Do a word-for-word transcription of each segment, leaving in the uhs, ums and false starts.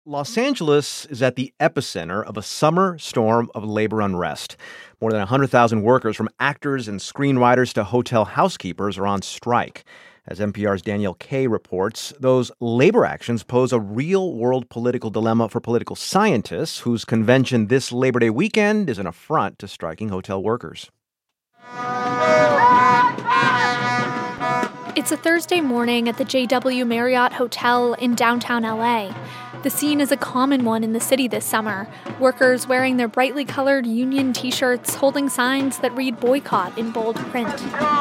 Los Angeles is at the epicenter of a summer storm of labor unrest. More than one hundred thousand workers, from actors and screenwriters to hotel housekeepers, are on strike. As N P R's Danielle Kay reports, those labor actions pose a real-world political dilemma for political scientists, whose convention this Labor Day weekend is an affront to striking hotel workers. It's a Thursday morning at the J W Marriott Hotel in downtown L A. The scene is a common one in the city this summer. Workers wearing their brightly colored union t-shirts, holding signs that read boycott in bold print.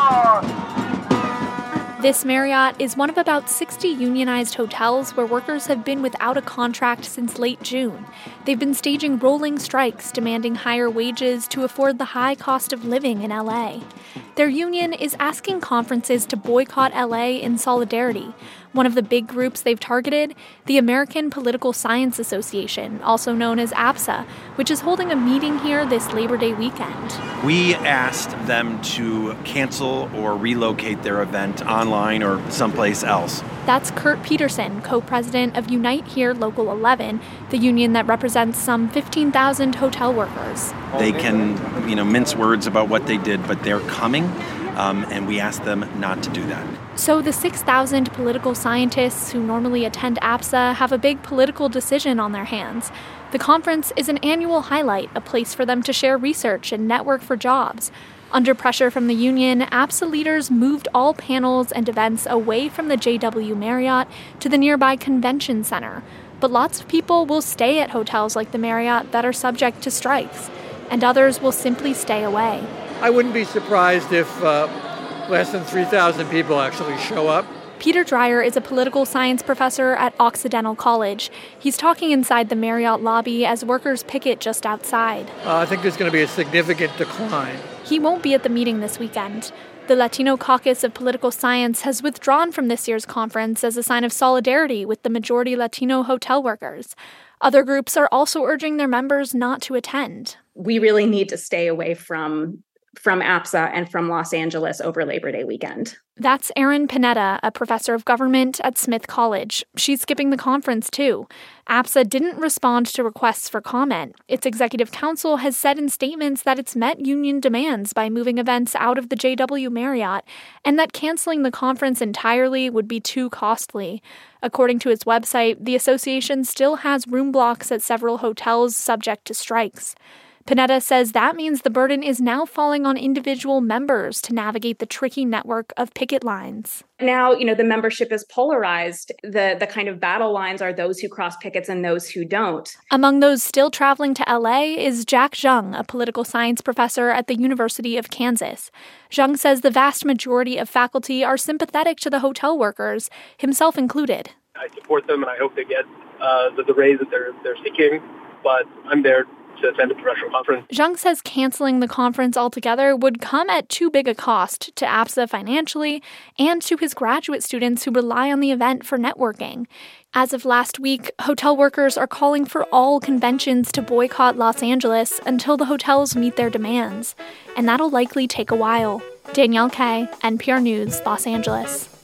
This Marriott is one of about sixty unionized hotels where workers have been without a contract since late June. They've been staging rolling strikes, demanding higher wages to afford the high cost of living in L A. Their union is asking conferences to boycott L A in solidarity. One of the big groups they've targeted, the American Political Science Association, also known as APSA, which is holding a meeting here this Labor Day weekend. We asked them to cancel or relocate their event online or someplace else. That's Kurt Peterson, co-president of Unite Here Local eleven, the union that represents some fifteen thousand hotel workers. They can, you know, mince words about what they did, but they're coming, um, and we asked them not to do that. So the six thousand political scientists who normally attend APSA have a big political decision on their hands. The conference is an annual highlight, a place for them to share research and network for jobs. Under pressure from the union, APSA leaders moved all panels and events away from the J W Marriott to the nearby convention center. But lots of people will stay at hotels like the Marriott that are subject to strikes, and others will simply stay away. I wouldn't be surprised if uh, less than three thousand people actually show up. Peter Dreyer is a political science professor at Occidental College. He's talking inside the Marriott lobby as workers picket just outside. Uh, I think there's going to be a significant decline. He won't be at the meeting this weekend. The Latino Caucus of Political Science has withdrawn from this year's conference as a sign of solidarity with the majority Latino hotel workers. Other groups are also urging their members not to attend. We really need to stay away from from APSA and from Los Angeles over Labor Day weekend. That's Erin Panetta, a professor of government at Smith College. She's skipping the conference, too. APSA didn't respond to requests for comment. Its executive council has said in statements that it's met union demands by moving events out of the J W Marriott, and that canceling the conference entirely would be too costly. According to its website, the association still has room blocks at several hotels subject to strikes. Panetta says that means the burden is now falling on individual members to navigate the tricky network of picket lines. Now, you know, the membership is polarized. The the kind of battle lines are those who cross pickets and those who don't. Among those still traveling to L A is Jack Zhang, a political science professor at the University of Kansas. Zhang says the vast majority of faculty are sympathetic to the hotel workers, himself included. I support them and I hope they get uh, the, the raise that they're they're seeking, but I'm there to attend a professional conference. Zhang says canceling the conference altogether would come at too big a cost to APSA financially and to his graduate students who rely on the event for networking. As of last week, hotel workers are calling for all conventions to boycott Los Angeles until the hotels meet their demands. And that'll likely take a while. Danielle Kay, N P R News, Los Angeles.